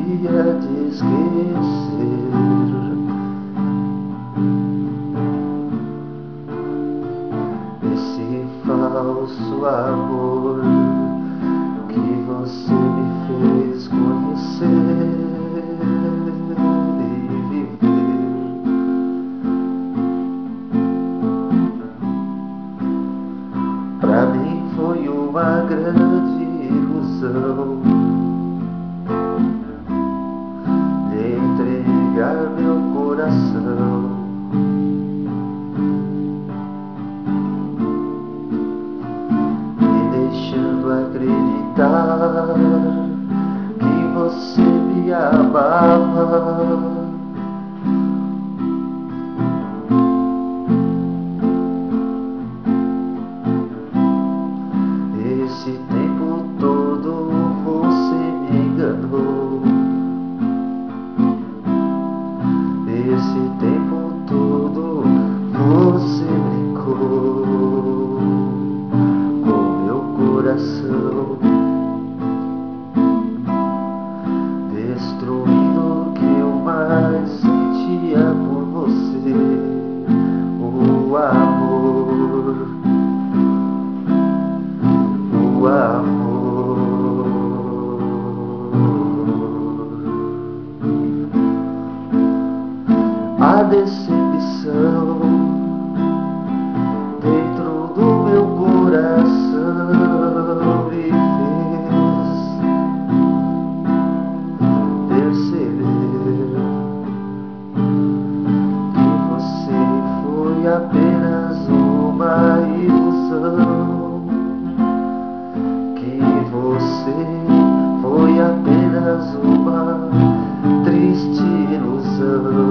havia de esquecer. Esse falso amor que você me fez conhecer e viver. Pra mim foi uma grande ilusão de entregar meu coração, me deixando acreditar que você me amava. Esse tempo todo você me enganou. Esse tempo todo você brincou com meu coração, destruindo o que eu mais sentia por você, o amor, o amor. A decepção dentro do meu coração me fez perceber que você foi apenas uma ilusão, que você foi apenas uma triste ilusão.